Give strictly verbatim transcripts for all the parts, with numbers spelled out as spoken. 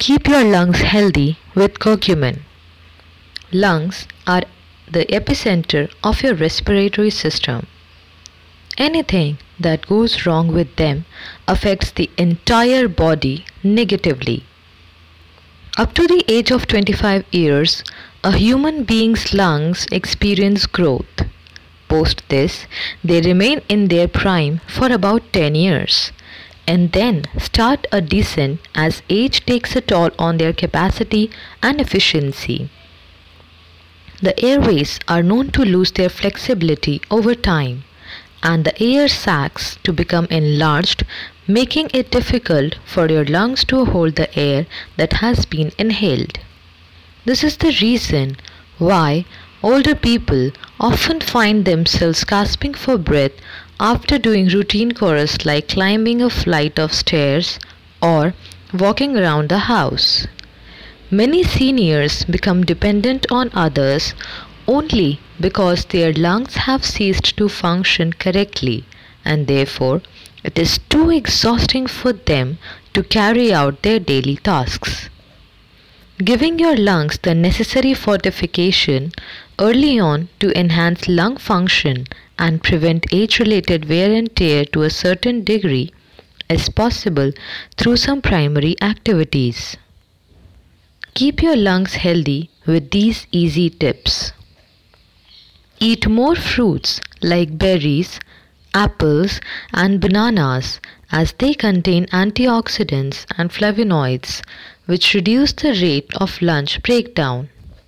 Keep your lungs healthy with curcumin. Lungs are the epicenter of your respiratory system. Anything that goes wrong with them affects the entire body negatively. Up to the age of twenty-five years, a human being's lungs experience growth. Post this, they remain in their prime for about ten years and then start a descent as age takes a toll on their capacity and efficiency. The airways are known to lose their flexibility over time and the air sacs to become enlarged, making it difficult for your lungs to hold the air that has been inhaled. This is the reason why older people often find themselves gasping for breath after doing routine chores like climbing a flight of stairs or walking around the house. Many seniors become dependent on others only because their lungs have ceased to function correctly and therefore it is too exhausting for them to carry out their daily tasks. Giving your lungs the necessary fortification early on to enhance lung function and prevent age-related wear and tear to a certain degree is possible through some primary activities. Keep your lungs healthy with these easy tips. Eat more fruits like berries, apples and bananas as they contain antioxidants and flavonoids which reduce the rate of lung breakdown.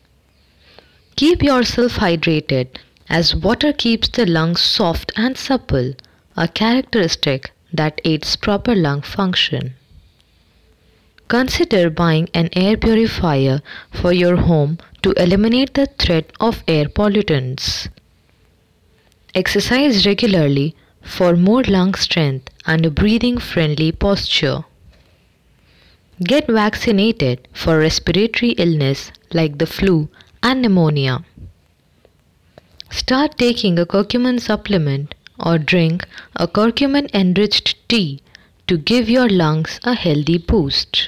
Keep yourself hydrated as water keeps the lungs soft and supple, a characteristic that aids proper lung function. Consider buying an air purifier for your home to eliminate the threat of air pollutants. Exercise regularly for more lung strength and a breathing-friendly posture. Get vaccinated for respiratory illness like the flu and pneumonia. Start taking a curcumin supplement or drink a curcumin-enriched tea to give your lungs a healthy boost.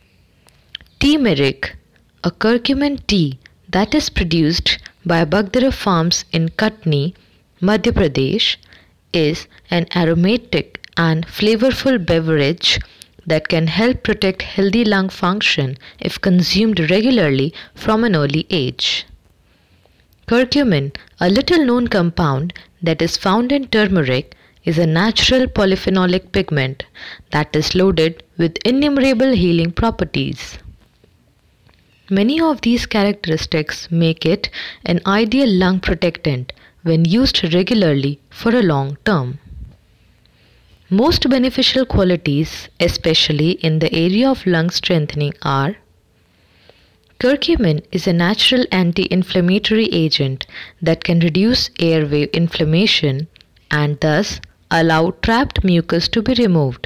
Turmeric, a curcumin tea that is produced by Bagdara Farms in Katni, Madhya Pradesh, is an aromatic and flavorful beverage that can help protect healthy lung function if consumed regularly from an early age. Curcumin, a little known compound that is found in turmeric, is a natural polyphenolic pigment that is loaded with innumerable healing properties. Many of these characteristics make it an ideal lung protectant when used regularly for a long term. Most beneficial qualities, especially in the area of lung strengthening, are: curcumin is a natural anti-inflammatory agent that can reduce airway inflammation and thus allow trapped mucus to be removed.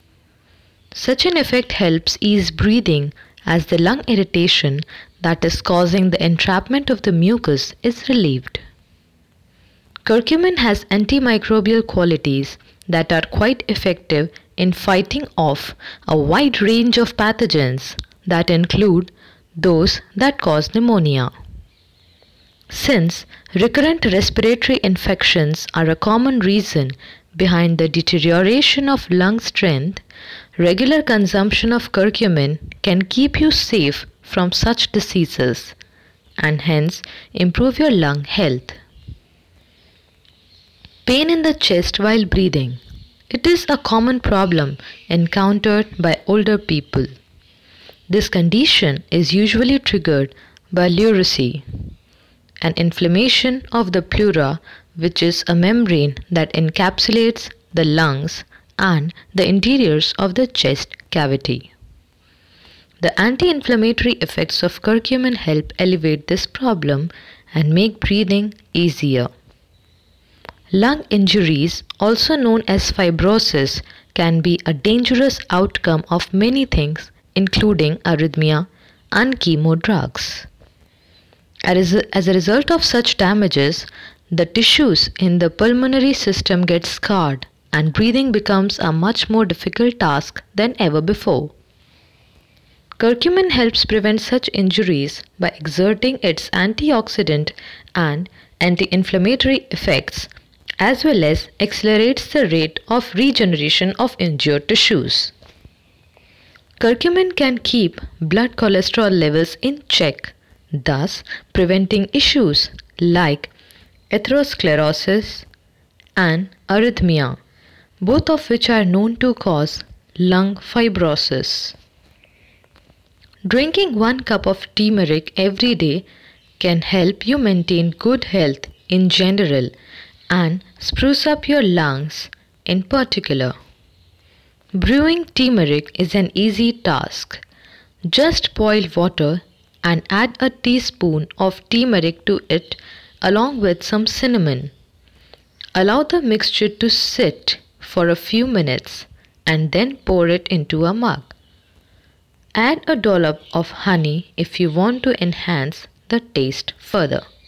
Such an effect helps ease breathing as the lung irritation that is causing the entrapment of the mucus is relieved. Curcumin has antimicrobial qualities that are quite effective in fighting off a wide range of pathogens that include those that cause pneumonia. Since recurrent respiratory infections are a common reason behind the deterioration of lung strength, regular consumption of curcumin can keep you safe from such diseases and hence improve your lung health. Pain in the chest while breathing. It is a common problem encountered by older people. This condition is usually triggered by pleurisy, an inflammation of the pleura, which is a membrane that encapsulates the lungs and the interiors of the chest cavity. The anti-inflammatory effects of curcumin help alleviate this problem and make breathing easier. Lung injuries, also known as fibrosis, can be a dangerous outcome of many things, including arrhythmia and chemo drugs. As a result of such damages, the tissues in the pulmonary system get scarred and breathing becomes a much more difficult task than ever before. Curcumin helps prevent such injuries by exerting its antioxidant and anti-inflammatory effects, as well as accelerates the rate of regeneration of injured tissues. Curcumin can keep blood cholesterol levels in check, thus preventing issues like atherosclerosis and arrhythmia, both of which are known to cause lung fibrosis. Drinking one cup of turmeric every day can help you maintain good health in general and spruce up your lungs in particular. Brewing turmeric is an easy task. Just boil water and add a teaspoon of turmeric to it along with some cinnamon. Allow the mixture to sit for a few minutes and then pour it into a mug. Add a dollop of honey if you want to enhance the taste further.